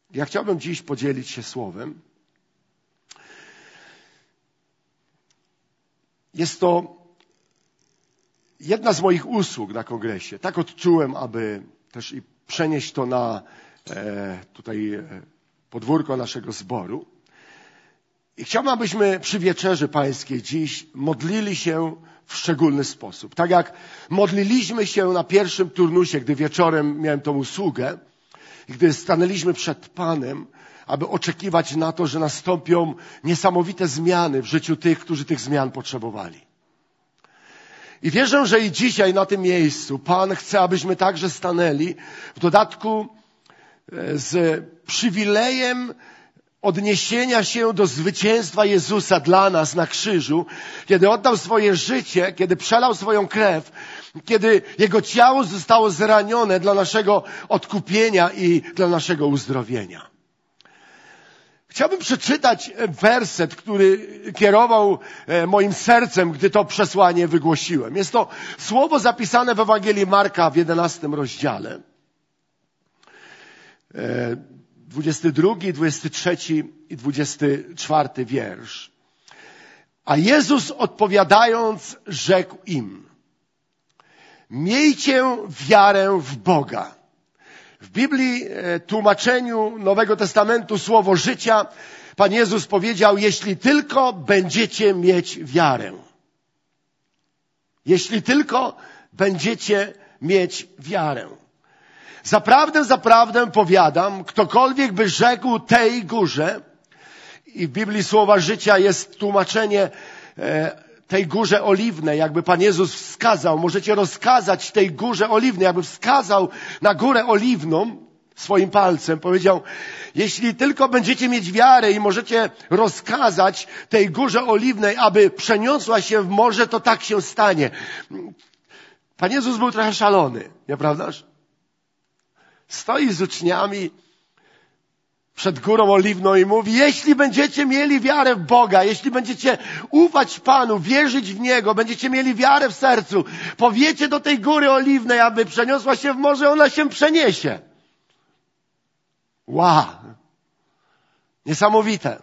Ja chciałbym dziś podzielić się słowem. Jest to jedna z moich usług na kongresie. Tak odczułem, aby też i przenieść to na tutaj podwórko naszego zboru. I chciałbym, abyśmy przy wieczerzy pańskiej dziś modlili się w szczególny sposób. Tak jak modliliśmy się na pierwszym turnusie, gdy wieczorem miałem tą usługę, i gdy stanęliśmy przed Panem, aby oczekiwać na to, że nastąpią niesamowite zmiany w życiu tych, którzy tych zmian potrzebowali. I wierzę, że i dzisiaj na tym miejscu Pan chce, abyśmy także stanęli, w dodatku z przywilejem odniesienia się do zwycięstwa Jezusa dla nas na krzyżu, kiedy oddał swoje życie, kiedy przelał swoją krew, kiedy Jego ciało zostało zranione dla naszego odkupienia i dla naszego uzdrowienia. Chciałbym przeczytać werset, który kierował moim sercem, gdy to przesłanie wygłosiłem. Jest to słowo zapisane w Ewangelii Marka w 11 rozdziale. 22, 23 i 24 wiersz. A Jezus odpowiadając rzekł im: miejcie wiarę w Boga. W Biblii, tłumaczeniu Nowego Testamentu, słowo życia, Pan Jezus powiedział: jeśli tylko będziecie mieć wiarę. Jeśli tylko będziecie mieć wiarę. Zaprawdę, zaprawdę powiadam, ktokolwiek by rzekł tej górze, i w Biblii słowa życia jest tłumaczenie tej górze oliwnej, jakby Pan Jezus wskazał, możecie rozkazać tej górze oliwnej, jakby wskazał na górę oliwną swoim palcem, powiedział: jeśli tylko będziecie mieć wiarę i możecie rozkazać tej górze oliwnej, aby przeniosła się w morze, to tak się stanie. Pan Jezus był trochę szalony, nieprawdaż? Stoi z uczniami przed górą oliwną i mówi: jeśli będziecie mieli wiarę w Boga, jeśli będziecie ufać Panu, wierzyć w Niego, będziecie mieli wiarę w sercu, powiecie do tej góry oliwnej, aby przeniosła się w morze, ona się przeniesie. Wow! Niesamowite.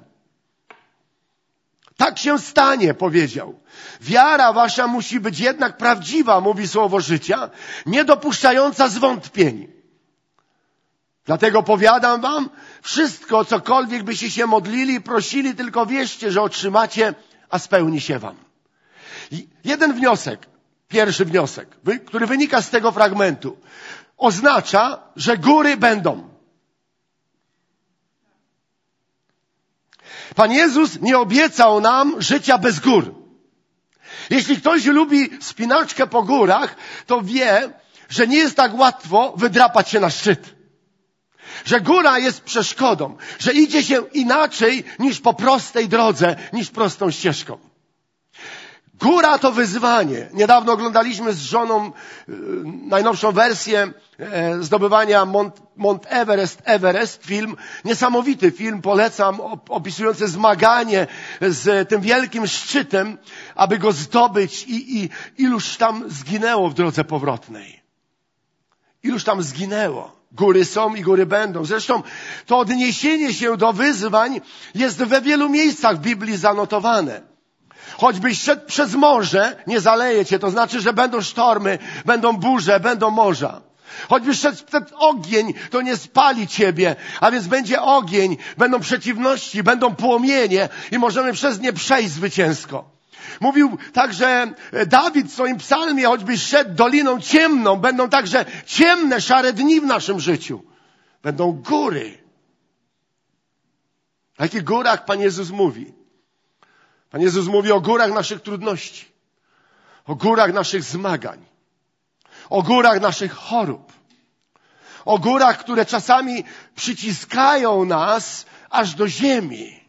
Tak się stanie, powiedział. Wiara wasza musi być jednak prawdziwa, mówi słowo życia, nie dopuszczająca zwątpień. Dlatego powiadam wam, wszystko, cokolwiek byście się modlili i prosili, tylko wierzcie, że otrzymacie, a spełni się wam. Jeden wniosek, pierwszy wniosek, który wynika z tego fragmentu, oznacza, że góry będą. Pan Jezus nie obiecał nam życia bez gór. Jeśli ktoś lubi spinaczkę po górach, to wie, że nie jest tak łatwo wydrapać się na szczyt. Że góra jest przeszkodą, że idzie się inaczej niż po prostej drodze, niż prostą ścieżką. Góra to wyzwanie. Niedawno oglądaliśmy z żoną najnowszą wersję zdobywania Mount Everest, film, niesamowity film, polecam, opisujący zmaganie z tym wielkim szczytem, aby go zdobyć i iluż tam zginęło w drodze powrotnej. Iluż tam zginęło. Góry są i góry będą. Zresztą to odniesienie się do wyzwań jest we wielu miejscach w Biblii zanotowane. Choćbyś szedł przez morze, nie zaleje cię. To znaczy, że będą sztormy, będą burze, będą morza. Choćbyś szedł przez ogień, to nie spali ciebie. A więc będzie ogień, będą przeciwności, będą płomienie i możemy przez nie przejść zwycięsko. Mówił także Dawid w swoim psalmie: choćbyś szedł doliną ciemną, będą także ciemne, szare dni w naszym życiu. Będą góry. O jakich górach Pan Jezus mówi? Pan Jezus mówi o górach naszych trudności, o górach naszych zmagań, o górach naszych chorób, o górach, które czasami przyciskają nas aż do ziemi.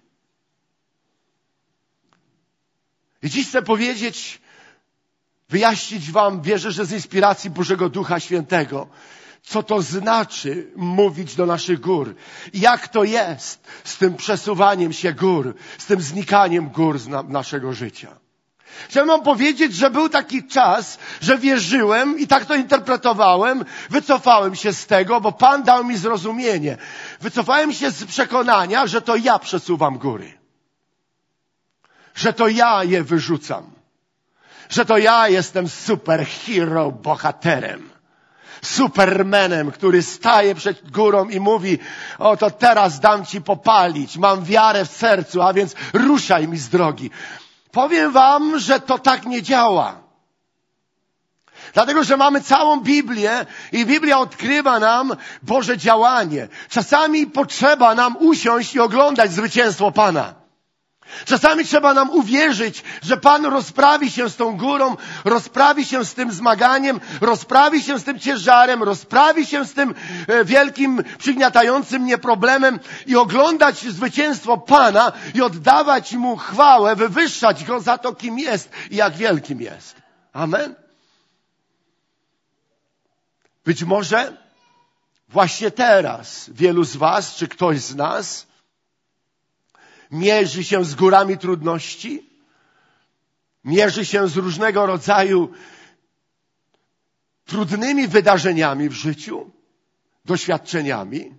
I dziś chcę powiedzieć, wyjaśnić wam, wierzę, że z inspiracji Bożego Ducha Świętego, co to znaczy mówić do naszych gór. I jak to jest z tym przesuwaniem się gór, z tym znikaniem gór z naszego życia. Chciałem wam powiedzieć, że był taki czas, że wierzyłem i tak to interpretowałem. Wycofałem się z tego, bo Pan dał mi zrozumienie. Wycofałem się z przekonania, że to ja przesuwam góry. Że to ja je wyrzucam. Że to ja jestem superhero, bohaterem. Supermanem, który staje przed górą i mówi: oto teraz dam ci popalić, mam wiarę w sercu, a więc ruszaj mi z drogi. Powiem wam, że to tak nie działa. Dlatego, że mamy całą Biblię i Biblia odkrywa nam Boże działanie. Czasami potrzeba nam usiąść i oglądać zwycięstwo Pana. Czasami trzeba nam uwierzyć, że Pan rozprawi się z tą górą, rozprawi się z tym zmaganiem, rozprawi się z tym ciężarem, rozprawi się z tym wielkim, przygniatającym mnie problemem i oglądać zwycięstwo Pana i oddawać Mu chwałę, wywyższać Go za to, kim jest i jak wielkim jest. Amen. Być może właśnie teraz wielu z was, czy ktoś z nas mierzy się z górami trudności, mierzy się z różnego rodzaju trudnymi wydarzeniami w życiu, doświadczeniami.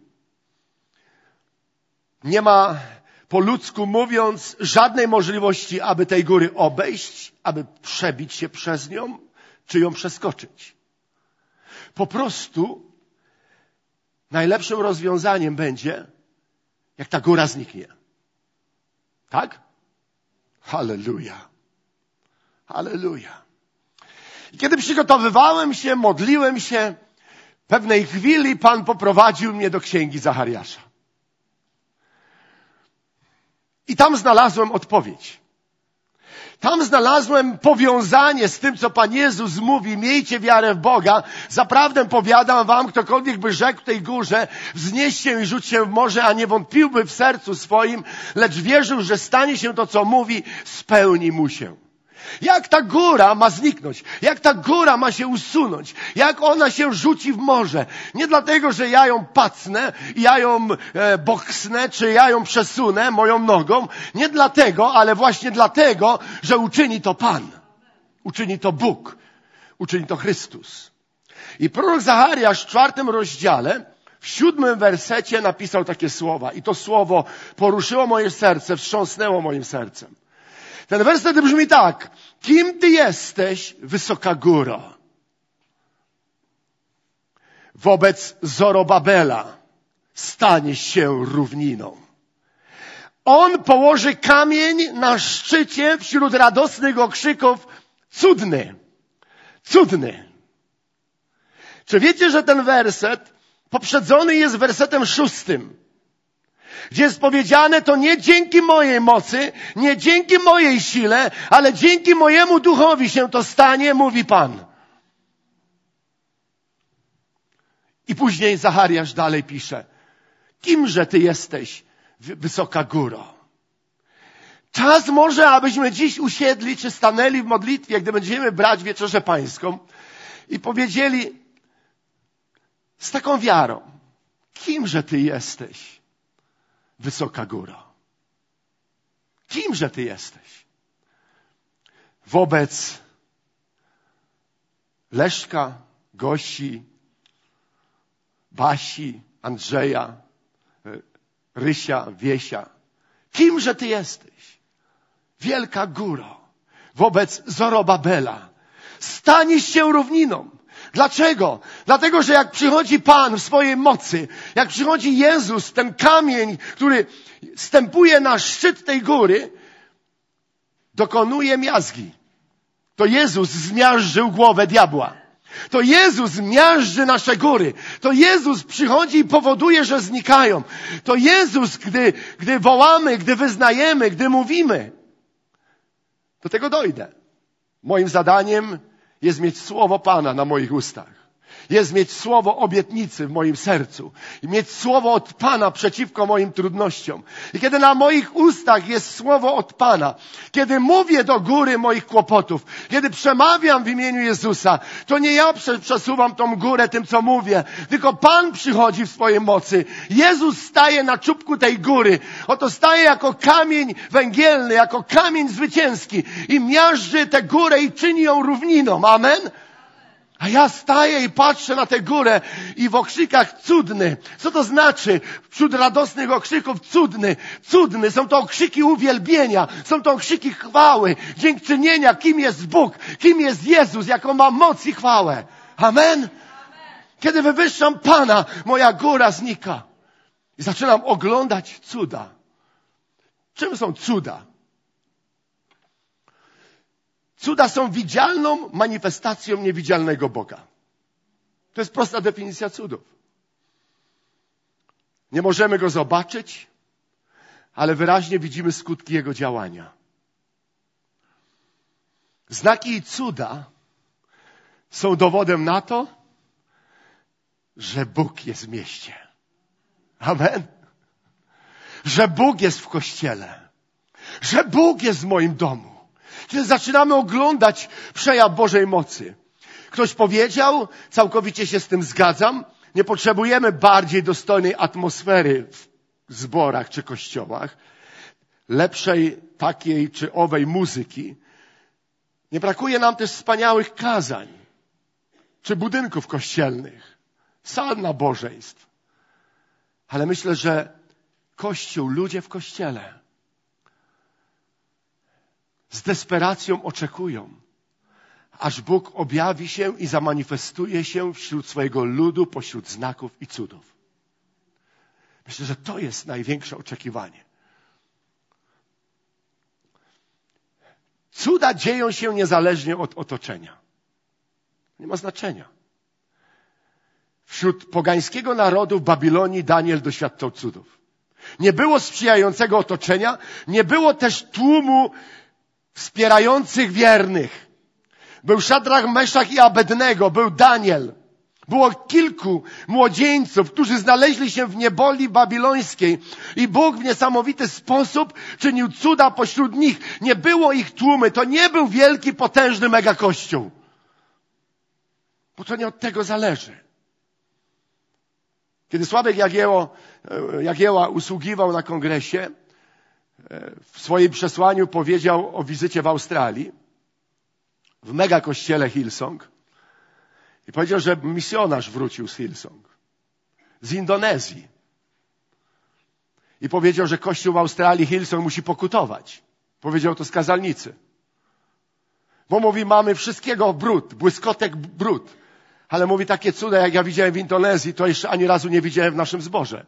Nie ma, po ludzku mówiąc, żadnej możliwości, aby tej góry obejść, aby przebić się przez nią, czy ją przeskoczyć. Po prostu najlepszym rozwiązaniem będzie, jak ta góra zniknie. Tak? Halleluja. Halleluja. I kiedy przygotowywałem się, modliłem się, w pewnej chwili Pan poprowadził mnie do Księgi Zachariasza. I tam znalazłem odpowiedź. Tam znalazłem powiązanie z tym, co Pan Jezus mówi: miejcie wiarę w Boga. Zaprawdę powiadam wam, ktokolwiek by rzekł tej górze: wznieś się i rzuć się w morze, a nie wątpiłby w sercu swoim, lecz wierzył, że stanie się to, co mówi, spełni mu się. Jak ta góra ma zniknąć? Jak ta góra ma się usunąć? Jak ona się rzuci w morze? Nie dlatego, że ja ją pacnę, ja ją boksnę, czy ja ją przesunę moją nogą. Nie dlatego, ale właśnie dlatego, że uczyni to Pan. Uczyni to Bóg. Uczyni to Chrystus. I prorok Zachariasz w 4 rozdziale, w 7 wersecie napisał takie słowa. I to słowo poruszyło moje serce, wstrząsnęło moim sercem. Ten werset brzmi tak: kim ty jesteś, wysoka góro? Wobec Zorobabela staniesz się równiną. On położy kamień na szczycie wśród radosnych okrzyków: cudny, cudny. Czy wiecie, że ten werset poprzedzony jest wersetem 6? Gdzie jest powiedziane: to nie dzięki mojej mocy, nie dzięki mojej sile, ale dzięki mojemu duchowi się to stanie, mówi Pan. I później Zachariasz dalej pisze: kimże ty jesteś, wysoka góro? Czas może, abyśmy dziś usiedli, czy stanęli w modlitwie, gdy będziemy brać wieczerzę pańską i powiedzieli z taką wiarą: kimże ty jesteś, wysoka góro? Kimże ty jesteś? Wobec Leszka, Gosi, Basi, Andrzeja, Rysia, Wiesia. Kimże ty jesteś? Wielka góro. Wobec Zorobabela staniesz się równiną. Dlaczego? Dlatego, że jak przychodzi Pan w swojej mocy, jak przychodzi Jezus, ten kamień, który wstępuje na szczyt tej góry, dokonuje miazgi. To Jezus zmiażdżył głowę diabła. To Jezus miażdży nasze góry. To Jezus przychodzi i powoduje, że znikają. To Jezus, gdy wołamy, gdy wyznajemy, gdy mówimy. Do tego dojdę. Moim zadaniem jest mieć słowo Pana na moich ustach. jest mieć słowo obietnicy w moim sercu. I mieć słowo od Pana przeciwko moim trudnościom. I kiedy na moich ustach jest słowo od Pana, kiedy mówię do góry moich kłopotów, kiedy przemawiam w imieniu Jezusa, to nie ja przesuwam tą górę tym, co mówię, tylko Pan przychodzi w swojej mocy. Jezus staje na czubku tej góry. Oto staje jako kamień węgielny, jako kamień zwycięski i miażdży tę górę i czyni ją równiną. Amen? A ja staję i patrzę na tę górę i w okrzykach cudny. Co to znaczy? Wśród radosnych okrzyków cudny. Cudny. Są to okrzyki uwielbienia. Są to okrzyki chwały. Dziękczynienia, kim jest Bóg. Kim jest Jezus. Jaką ma moc i chwałę. Amen? Kiedy wywyższam Pana, moja góra znika. I zaczynam oglądać cuda. Czym są cuda? Cuda są widzialną manifestacją niewidzialnego Boga. To jest prosta definicja cudów. Nie możemy Go zobaczyć, ale wyraźnie widzimy skutki Jego działania. Znaki i cuda są dowodem na to, że Bóg jest w mieście. Amen. Że Bóg jest w kościele. Że Bóg jest w moim domu. Kiedy zaczynamy oglądać przejaw Bożej mocy. Ktoś powiedział, całkowicie się z tym zgadzam, nie potrzebujemy bardziej dostojnej atmosfery w zborach czy kościołach, lepszej takiej czy owej muzyki. Nie brakuje nam też wspaniałych kazań czy budynków kościelnych, sal nabożeństw. Ale myślę, że Kościół, ludzie w Kościele z desperacją oczekują, aż Bóg objawi się i zamanifestuje się wśród swojego ludu, pośród znaków i cudów. Myślę, że to jest największe oczekiwanie. Cuda dzieją się niezależnie od otoczenia. Nie ma znaczenia. Wśród pogańskiego narodu w Babilonii Daniel doświadczał cudów. Nie było sprzyjającego otoczenia, nie było też tłumu wspierających wiernych. Był Szadrach, Meszach i Abednego, był Daniel. Było kilku młodzieńców, którzy znaleźli się w niewoli babilońskiej i Bóg w niesamowity sposób czynił cuda pośród nich. Nie było ich tłumy, to nie był wielki, potężny megakościół. Bo to nie od tego zależy. Kiedy Sławek Jagieła usługiwał na kongresie, w swoim przesłaniu powiedział o wizycie w Australii, w mega kościele Hillsong. I powiedział, że misjonarz wrócił z Hillsong, z Indonezji. I powiedział, że kościół w Australii Hillsong musi pokutować. Powiedział to z kazalnicy. Bo mówi, mamy wszystkiego brud, błyskotek brud. Ale mówi, takie cuda, jak ja widziałem w Indonezji, to jeszcze ani razu nie widziałem w naszym zborze.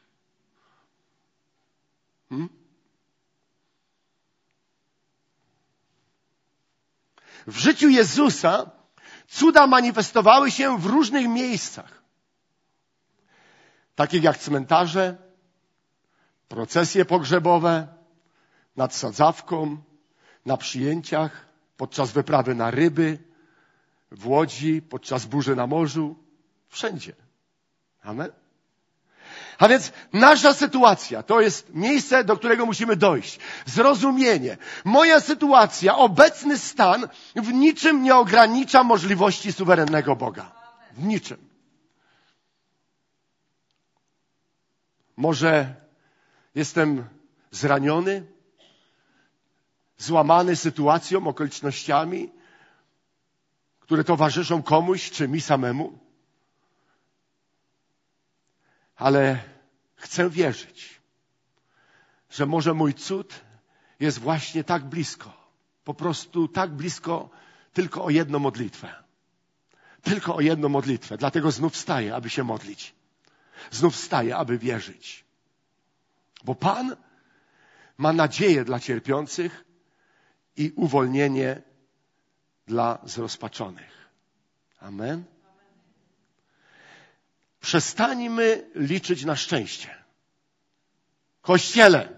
W życiu Jezusa cuda manifestowały się w różnych miejscach. Takich jak cmentarze, procesje pogrzebowe, nad sadzawką, na przyjęciach, podczas wyprawy na ryby, w łodzi, podczas burzy na morzu. Wszędzie. Amen. A więc nasza sytuacja to jest miejsce, do którego musimy dojść. Zrozumienie. Moja sytuacja, obecny stan w niczym nie ogranicza możliwości suwerennego Boga. W niczym. Może jestem zraniony, złamany sytuacją, okolicznościami, które towarzyszą komuś czy mi samemu. Ale chcę wierzyć, że może mój cud jest właśnie tak blisko. Po prostu tak blisko tylko o jedną modlitwę. Tylko o jedną modlitwę. Dlatego znów wstaję, aby się modlić. Znów wstaję, aby wierzyć. Bo Pan ma nadzieję dla cierpiących i uwolnienie dla zrozpaczonych. Amen. Przestańmy liczyć na szczęście. Kościele.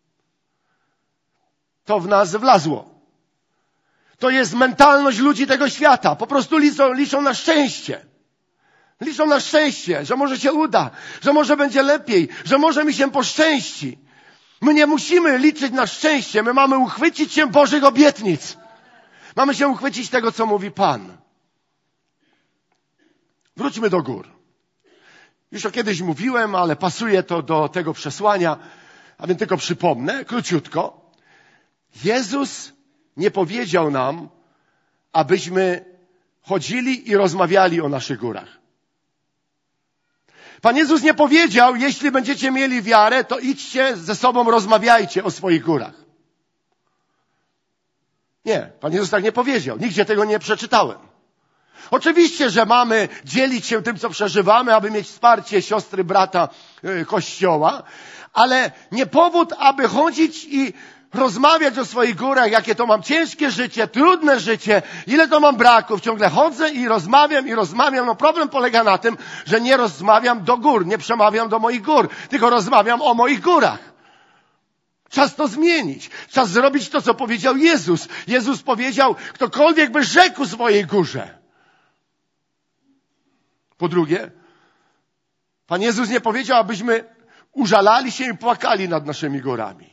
To w nas wlazło. To jest mentalność ludzi tego świata. Po prostu liczą na szczęście. Liczą na szczęście, że może się uda, że może będzie lepiej, że może mi się poszczęści. My nie musimy liczyć na szczęście, my mamy uchwycić się Bożych obietnic. Mamy się uchwycić tego, co mówi Pan. Wróćmy do gór. Już o kiedyś mówiłem, ale pasuje to do tego przesłania, a więc tylko przypomnę, króciutko. Jezus nie powiedział nam, abyśmy chodzili i rozmawiali o naszych górach. Pan Jezus nie powiedział, jeśli będziecie mieli wiarę, to idźcie ze sobą, rozmawiajcie o swoich górach. Nie, Pan Jezus tak nie powiedział. Nigdzie tego nie przeczytałem. Oczywiście, że mamy dzielić się tym, co przeżywamy, aby mieć wsparcie siostry, brata, Kościoła, ale nie powód, aby chodzić i rozmawiać o swoich górach, jakie to mam ciężkie życie, trudne życie, ile to mam braków. Ciągle chodzę i rozmawiam. No problem polega na tym, że nie rozmawiam do gór, nie przemawiam do moich gór, tylko rozmawiam o moich górach. Czas to zmienić. Czas zrobić to, co powiedział Jezus. Jezus powiedział, ktokolwiek by rzekł swojej górze. Po drugie, Pan Jezus nie powiedział, abyśmy użalali się i płakali nad naszymi górami.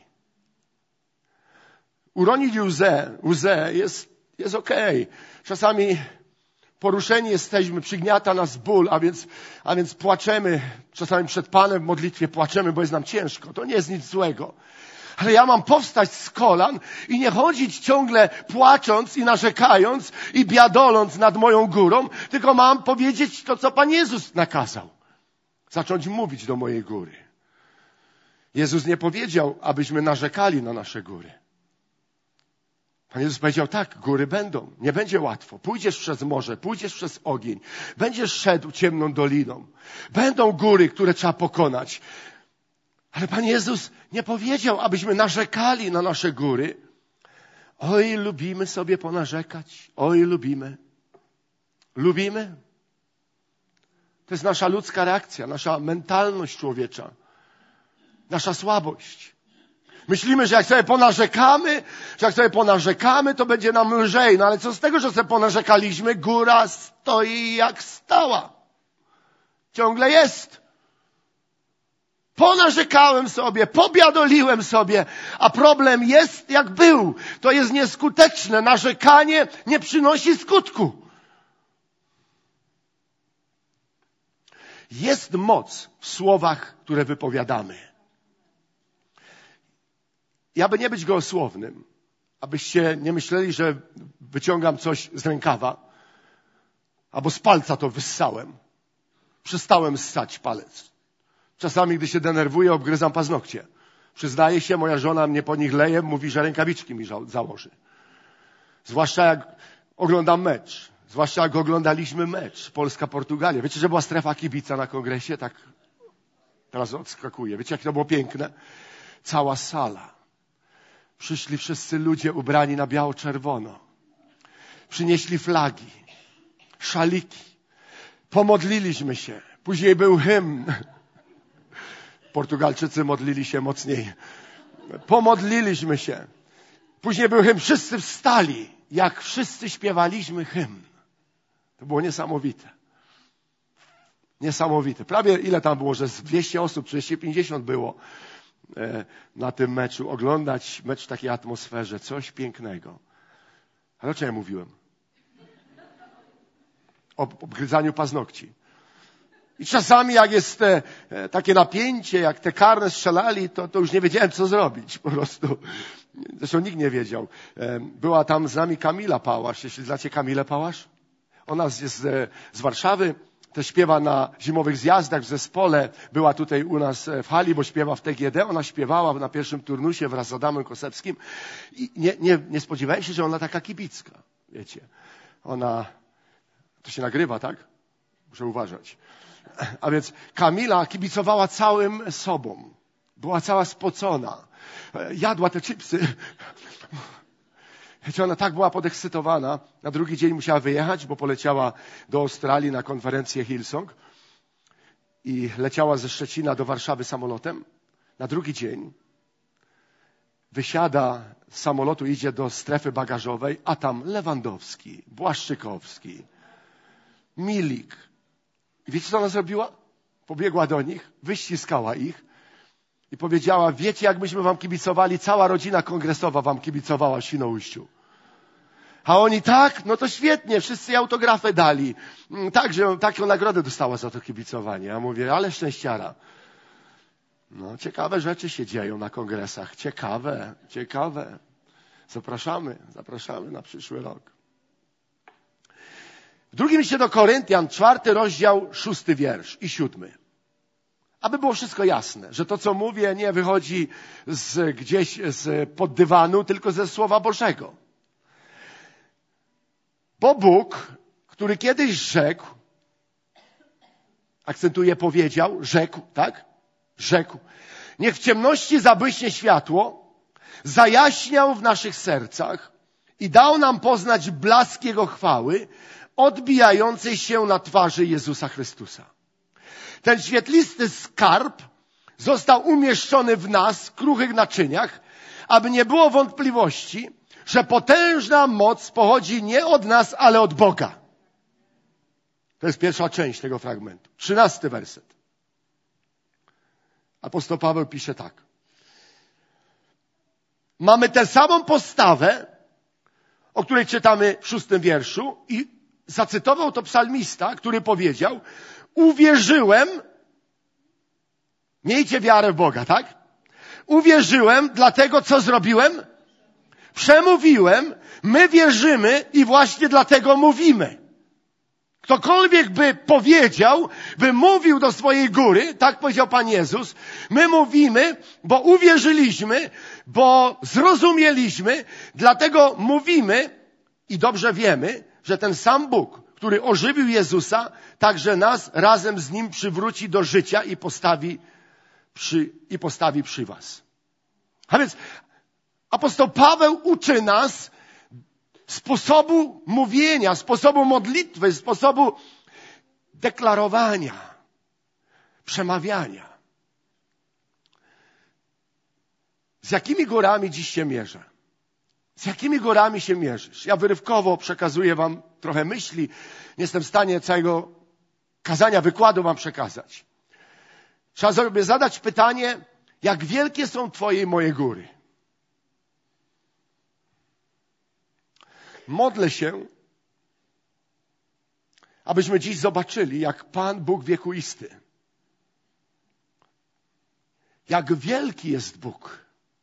Uronić łzę jest okej. Czasami poruszeni jesteśmy, przygniata nas ból, a więc płaczemy. Czasami przed Panem w modlitwie płaczemy, bo jest nam ciężko. To nie jest nic złego. Ale ja mam powstać z kolan i nie chodzić ciągle płacząc i narzekając i biadoląc nad moją górą, tylko mam powiedzieć to, co Pan Jezus nakazał. Zacząć mówić do mojej góry. Jezus nie powiedział, abyśmy narzekali na nasze góry. Pan Jezus powiedział, tak, góry będą. Nie będzie łatwo. Pójdziesz przez morze, pójdziesz przez ogień. Będziesz szedł ciemną doliną. Będą góry, które trzeba pokonać. Ale Pan Jezus nie powiedział, abyśmy narzekali na nasze góry. Oj, lubimy sobie ponarzekać. Oj, lubimy. Lubimy. To jest nasza ludzka reakcja, nasza mentalność człowiecza. Nasza słabość. Myślimy, że jak sobie ponarzekamy, to będzie nam lżej. No ale co z tego, że sobie ponarzekaliśmy? Góra stoi jak stała. Ciągle jest. Ponarzekałem sobie, pobiadoliłem sobie, a problem jest jak był. To jest nieskuteczne. Narzekanie nie przynosi skutku. Jest moc w słowach, które wypowiadamy. I aby nie być gołosłownym, abyście nie myśleli, że wyciągam coś z rękawa, albo z palca to wyssałem. Przestałem ssać palec. Czasami, gdy się denerwuję, obgryzam paznokcie. Przyznaję się, moja żona mnie po nich leje, mówi, że rękawiczki mi założy. Zwłaszcza jak oglądam mecz. Zwłaszcza jak oglądaliśmy mecz Polska-Portugalia. Wiecie, że była strefa kibica na kongresie? Tak teraz odskakuje. Wiecie, jak to było piękne? Cała sala. Przyszli wszyscy ludzie ubrani na biało-czerwono. Przynieśli flagi, szaliki. Pomodliliśmy się. Później był hymn. Portugalczycy modlili się mocniej. Pomodliliśmy się. Później był hymn. Wszyscy wstali. Jak wszyscy śpiewaliśmy hymn. To było niesamowite. Niesamowite. Prawie ile tam było, że z 200 osób, 250 było na tym meczu. Oglądać mecz w takiej atmosferze. Coś pięknego. Ale o czym ja mówiłem? O obgryzaniu paznokci. I czasami jak jest takie napięcie, jak te karne strzelali, to już nie wiedziałem, co zrobić. Po prostu. Zresztą nikt nie wiedział. Była tam z nami Kamila Pałasz. Jeśli znacie Kamilę Pałasz? Ona jest z Warszawy. Też śpiewa na zimowych zjazdach w zespole. Była tutaj u nas w hali, bo śpiewa w TGD. Ona śpiewała na pierwszym turnusie wraz z Adamem Kosewskim. I nie spodziewałem się, że ona taka kibicka. Wiecie. Ona... To się nagrywa, tak? Muszę uważać. A więc Kamila kibicowała całym sobą. Była cała spocona. Jadła te chipsy. Wiecie, ona tak była podekscytowana. Na drugi dzień musiała wyjechać, bo poleciała do Australii na konferencję Hillsong. I leciała ze Szczecina do Warszawy samolotem. Na drugi dzień wysiada z samolotu, idzie do strefy bagażowej, a tam Lewandowski, Błaszczykowski, Milik, I wiecie, co ona zrobiła? Pobiegła do nich, wyściskała ich i powiedziała, wiecie, jak myśmy wam kibicowali, cała rodzina kongresowa wam kibicowała w Świnoujściu. A oni tak, no to świetnie, wszyscy jej autografy dali. Tak, że taką nagrodę dostała za to kibicowanie. Ja mówię, ale szczęściara. No, ciekawe rzeczy się dzieją na kongresach. Ciekawe. Zapraszamy na przyszły rok. W drugim liście do Koryntian, 4 rozdział, 6 wiersz i 7. Aby było wszystko jasne, że to, co mówię, nie wychodzi gdzieś pod dywanu, tylko ze Słowa Bożego. Bo Bóg, który kiedyś rzekł, akcentuję, powiedział, rzekł, tak? Rzekł. Niech w ciemności zabłyśnie światło, zajaśniał w naszych sercach i dał nam poznać blask Jego chwały, odbijającej się na twarzy Jezusa Chrystusa. Ten świetlisty skarb został umieszczony w nas, kruchych naczyniach, aby nie było wątpliwości, że potężna moc pochodzi nie od nas, ale od Boga. To jest pierwsza część tego fragmentu. 13 werset. Apostoł Paweł pisze tak. Mamy tę samą postawę, o której czytamy w 6 wierszu i zacytował to psalmista, który powiedział, uwierzyłem, miejcie wiarę w Boga, tak? Uwierzyłem, dlatego co zrobiłem? Przemówiłem, my wierzymy i właśnie dlatego mówimy. Ktokolwiek by powiedział, by mówił do swojej góry, tak powiedział Pan Jezus, my mówimy, bo uwierzyliśmy, bo zrozumieliśmy, dlatego mówimy i dobrze wiemy, że ten sam Bóg, który ożywił Jezusa, także nas razem z Nim przywróci do życia i postawi przy was. A więc apostoł Paweł uczy nas sposobu mówienia, sposobu modlitwy, sposobu deklarowania, przemawiania. Z jakimi górami dziś się mierzę? Z jakimi górami się mierzysz? Ja wyrywkowo przekazuję wam trochę myśli. Nie jestem w stanie całego kazania, wykładu wam przekazać. Trzeba sobie zadać pytanie, jak wielkie są twoje i moje góry? Modlę się, abyśmy dziś zobaczyli, jak Pan Bóg wiekuisty, jak wielki jest Bóg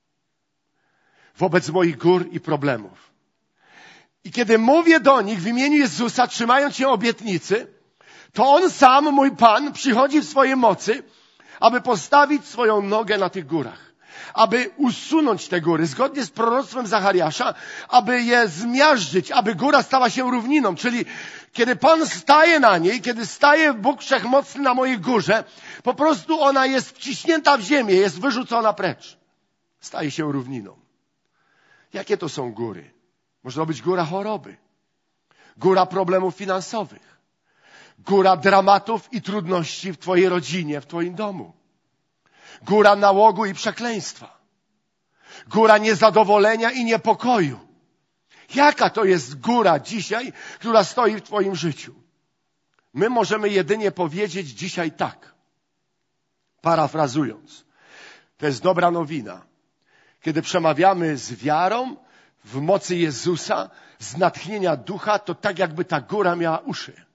wobec moich gór i problemów. I kiedy mówię do nich w imieniu Jezusa, trzymając się obietnicy, to On sam, mój Pan, przychodzi w swojej mocy, aby postawić swoją nogę na tych górach. Aby usunąć te góry, zgodnie z proroctwem Zachariasza, aby je zmiażdżyć, aby góra stała się równiną. Czyli kiedy Pan staje na niej, kiedy staje Bóg Wszechmocny na mojej górze, po prostu ona jest wciśnięta w ziemię, jest wyrzucona precz. Staje się równiną. Jakie to są góry? Może to być góra choroby, góra problemów finansowych, góra dramatów i trudności w twojej rodzinie, w twoim domu. Góra nałogu i przekleństwa. Góra niezadowolenia i niepokoju. Jaka to jest góra dzisiaj, która stoi w twoim życiu? My możemy jedynie powiedzieć dzisiaj tak. Parafrazując. To jest dobra nowina. Kiedy przemawiamy z wiarą, w mocy Jezusa, z natchnienia ducha, to tak jakby ta góra miała uszy.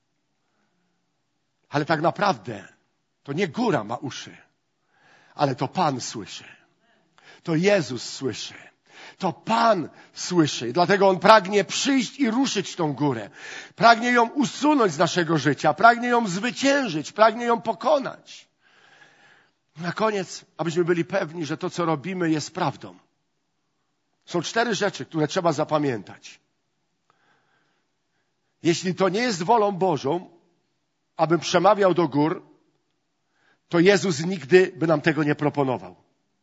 Ale tak naprawdę to nie góra ma uszy. Ale to Pan słyszy. To Jezus słyszy. To Pan słyszy. I dlatego On pragnie przyjść i ruszyć tą górę. Pragnie ją usunąć z naszego życia. Pragnie ją zwyciężyć. Pragnie ją pokonać. Na koniec, abyśmy byli pewni, że to, co robimy, jest prawdą. Są 4 rzeczy, które trzeba zapamiętać. Jeśli to nie jest wolą Bożą, abym przemawiał do gór, to Jezus nigdy by nam tego nie proponował.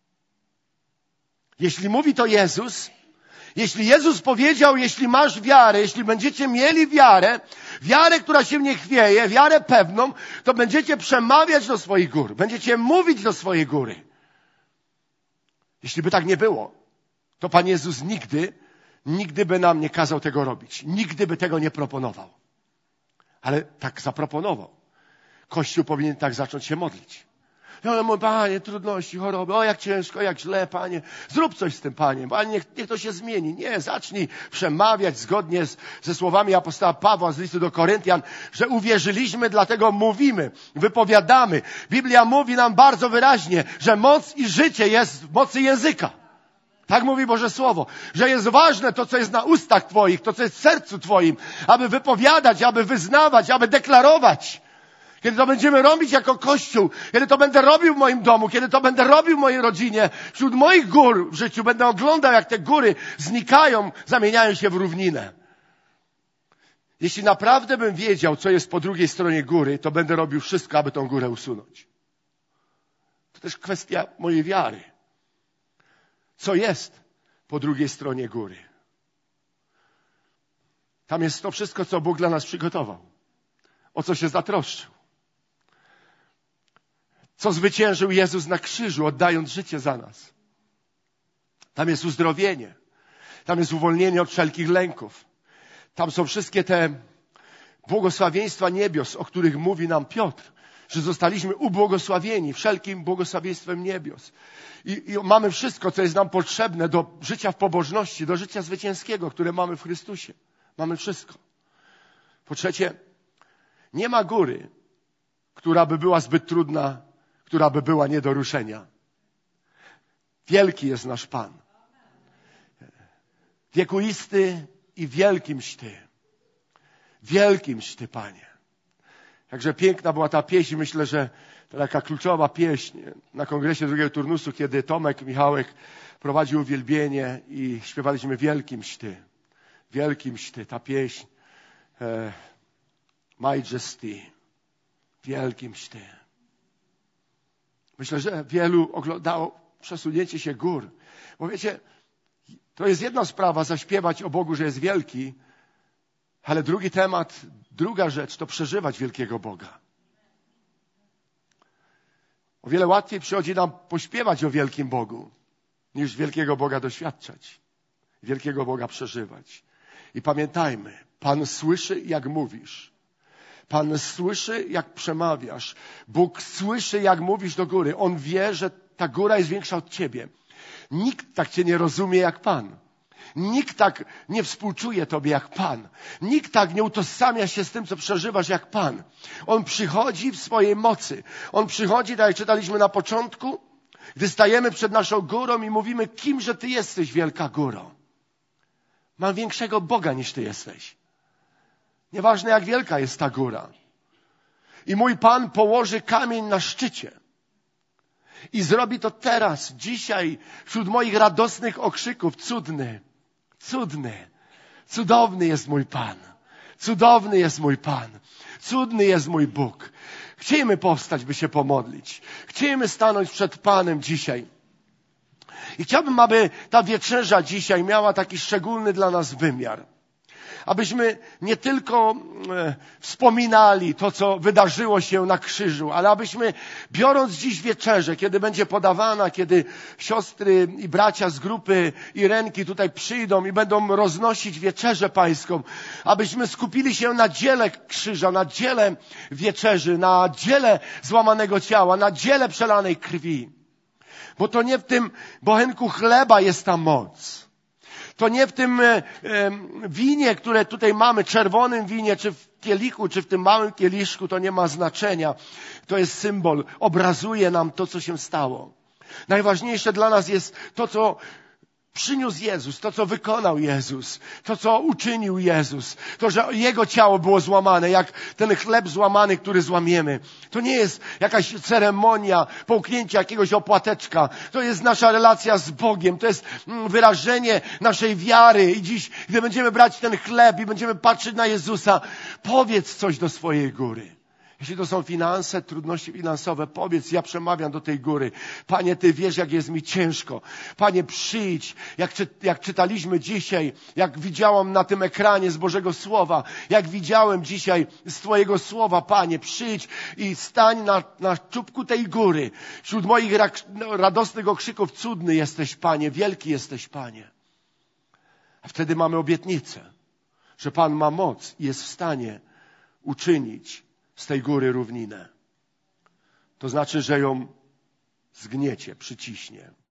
Jeśli mówi to Jezus, jeśli Jezus powiedział, jeśli masz wiarę, jeśli będziecie mieli wiarę, która się nie chwieje, wiarę pewną, to będziecie przemawiać do swoich gór, będziecie mówić do swojej góry. Jeśli by tak nie było, to Pan Jezus nigdy by nam nie kazał tego robić. Nigdy by tego nie proponował. Ale tak zaproponował. Kościół powinien tak zacząć się modlić. No, mój Panie, trudności, choroby, o jak ciężko, jak źle, Panie. Zrób coś z tym, Panie. Panie, niech to się zmieni. Nie, zacznij przemawiać zgodnie ze słowami apostoła Pawła z listu do Koryntian, że uwierzyliśmy, dlatego mówimy, wypowiadamy. Biblia mówi nam bardzo wyraźnie, że moc i życie jest w mocy języka. Tak mówi Boże Słowo, że jest ważne to, co jest na ustach Twoich, to, co jest w sercu Twoim, aby wypowiadać, aby wyznawać, aby deklarować. Kiedy to będziemy robić jako Kościół, kiedy to będę robił w moim domu, kiedy to będę robił w mojej rodzinie, wśród moich gór w życiu, będę oglądał, jak te góry znikają, zamieniają się w równinę. Jeśli naprawdę bym wiedział, co jest po drugiej stronie góry, to będę robił wszystko, aby tą górę usunąć. To też kwestia mojej wiary. Co jest po drugiej stronie góry? Tam jest to wszystko, co Bóg dla nas przygotował. O co się zatroszczył. Co zwyciężył Jezus na krzyżu, oddając życie za nas. Tam jest uzdrowienie. Tam jest uwolnienie od wszelkich lęków. Tam są wszystkie te błogosławieństwa niebios, o których mówi nam Piotr, że zostaliśmy ubłogosławieni wszelkim błogosławieństwem niebios. I mamy wszystko, co jest nam potrzebne do życia w pobożności, do życia zwycięskiego, które mamy w Chrystusie. Mamy wszystko. Po trzecie, nie ma góry, która by była zbyt trudna, która by była nie do ruszenia. Wielki jest nasz Pan. Wiekuisty i wielkimś Ty. Wielkimś Ty, Panie. Jakże piękna była ta pieśń. Myślę, że to taka kluczowa pieśń na kongresie drugiego turnusu, kiedy Tomek Michałek prowadził uwielbienie i śpiewaliśmy Wielkimś Ty. Wielkimś Ty. Ta pieśń Majesty. Wielkimś Ty. Myślę, że wielu oglądało przesunięcie się gór. Bo wiecie, to jest jedna sprawa zaśpiewać o Bogu, że jest wielki, ale drugi temat, druga rzecz to przeżywać wielkiego Boga. O wiele łatwiej przychodzi nam pośpiewać o wielkim Bogu, niż wielkiego Boga doświadczać. Wielkiego Boga przeżywać. I pamiętajmy, Pan słyszy, jak mówisz. Pan słyszy, jak przemawiasz. Bóg słyszy, jak mówisz do góry. On wie, że ta góra jest większa od ciebie. Nikt tak cię nie rozumie jak Pan. Nikt tak nie współczuje tobie jak Pan. Nikt tak nie utożsamia się z tym, co przeżywasz jak Pan. On przychodzi w swojej mocy. On przychodzi, tak jak czytaliśmy na początku, gdy stajemy przed naszą górą i mówimy, kimże Ty jesteś, wielka góro. Mam większego Boga niż Ty jesteś. Nieważne, jak wielka jest ta góra. I mój Pan położy kamień na szczycie. I zrobi to teraz, dzisiaj, wśród moich radosnych okrzyków. Cudny, cudny, cudowny jest mój Pan. Cudowny jest mój Pan. Cudny jest mój Bóg. Chciejmy powstać, by się pomodlić. Chciejmy stanąć przed Panem dzisiaj. I chciałbym, aby ta wieczerza dzisiaj miała taki szczególny dla nas wymiar. Abyśmy nie tylko wspominali to, co wydarzyło się na krzyżu, ale abyśmy, biorąc dziś wieczerzę, kiedy będzie podawana, kiedy siostry i bracia z grupy Irenki tutaj przyjdą i będą roznosić wieczerzę pańską, abyśmy skupili się na dziele krzyża, na dziele wieczerzy, na dziele złamanego ciała, na dziele przelanej krwi. Bo to nie w tym bochenku chleba jest ta moc. To nie w tym winie, które tutaj mamy, czerwonym winie, czy w kielichu, czy w tym małym kieliszku, to nie ma znaczenia. To jest symbol, obrazuje nam to, co się stało. Najważniejsze dla nas jest to, co przyniósł Jezus, to, co wykonał Jezus, to, co uczynił Jezus, to, że Jego ciało było złamane, jak ten chleb złamany, który złamiemy. To nie jest jakaś ceremonia, połknięcie jakiegoś opłateczka. To jest nasza relacja z Bogiem, to jest wyrażenie naszej wiary. I dziś, gdy będziemy brać ten chleb i będziemy patrzeć na Jezusa, powiedz coś do swojej góry. Jeśli to są finanse, trudności finansowe, powiedz, ja przemawiam do tej góry. Panie, Ty wiesz, jak jest mi ciężko. Panie, przyjdź, jak czytaliśmy dzisiaj, jak widziałam na tym ekranie z Bożego Słowa, jak widziałem dzisiaj z Twojego Słowa, Panie, przyjdź i stań na czubku tej góry. Wśród moich radosnych okrzyków, cudny jesteś, Panie, wielki jesteś, Panie. A wtedy mamy obietnicę, że Pan ma moc i jest w stanie uczynić z tej góry równinę. to znaczy, że ją zgniecie, przyciśnie.